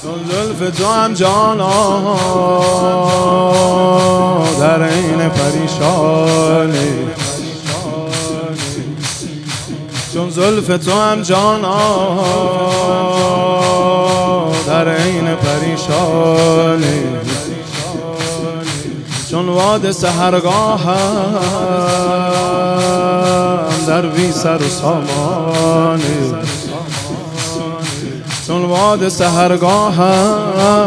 چون زلف تو هم جانا در عین پریشانی، چون زلف تو هم جانا در عین پریشانی، چون واد سحرگاهم در بی سر و سامانی، چون واد سحرگاهم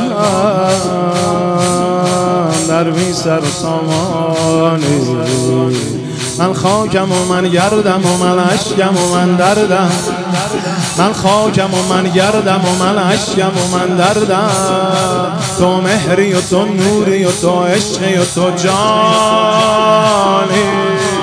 در بی سر و سامانی. من خاکم و من گردم و من عشقم و من دردم، من خاکم و من گردم و من عشقم و من دردم. تو مهری و تو نوری و تو عشقی و تو جانی.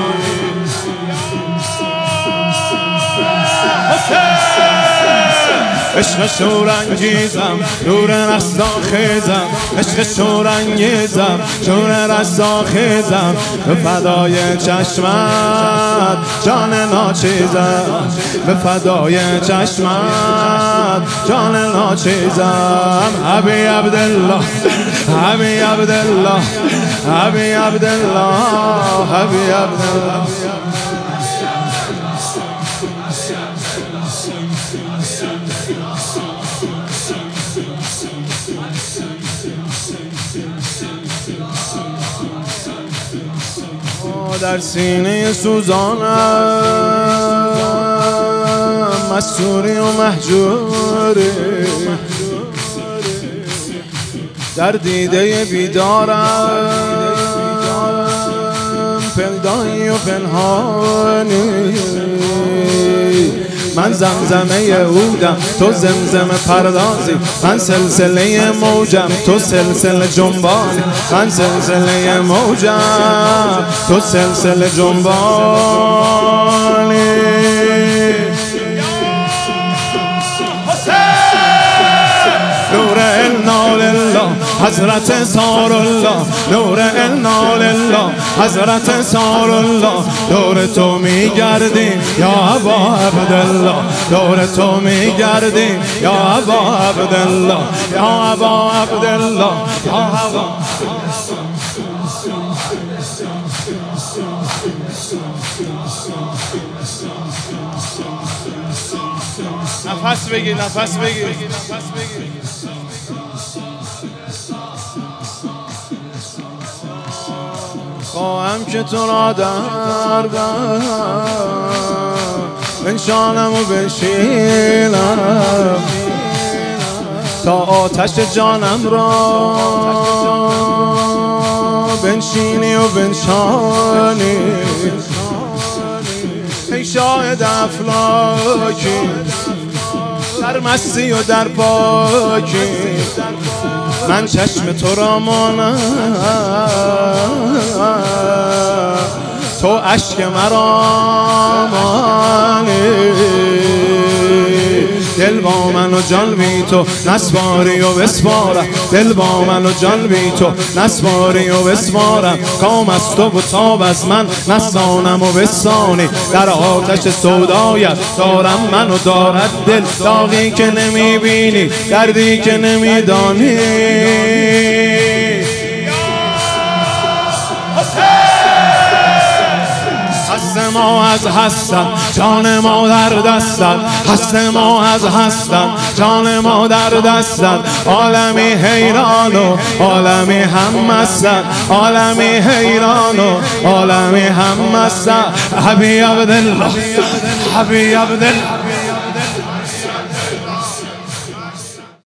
عشق شورانگیزم نور رستاخیزم، عشق شورانگیزم نور رستاخیزم. به فدای چشمت جان ناچیزم، به فدای چشمت جان ناچیزم. حبی عبدالله حبی عبدالله حبی عبدالله حبی عبدالله. در سینه سوزانم مستوری و محجوری، در دیده بیدارم پندایی و پنهانی. من زمزمه عودم تو زمزم پردازی، من سلسله موجم تو سلسله جنبانی، من سلسله موجم تو سلسله جنبانی. نور انا لله حضرت سار الله، نور انا لله حضرت سار الله. دور تو میگردیم یا ابا عبدالله، دور تو میگردیم یا ابا عبدالله، یا ابا عبدالله، یا ابا. نفس بگیر نفس بگیر نفس بگیر. خواهم که تو را در بنشانم و بنشینم، تا آتش جانم را بنشینی و بنشانی. ای شاهد افلاکی در مستی و در پاکی، من چشم تو را مانم تو اشک مرا مانی. دل با من و جان بی تو نسپاری و بسپارم، دل با من و جان بی تو نسپاری و بسپارم. کام از تو و تاب از من نستانم و بستانی، در آتش سودایت دارم من و دارد دل. داغی که نمیبینی دردی که نمیدانی، هست ما از هستم جان ما در دستت، هست ما از هستم جان ما در دستت. عالمی حیران و عالمی هم مستت، عالمی حیران و عالمی هم مستت. حبی عبدالله حبی عبدالله.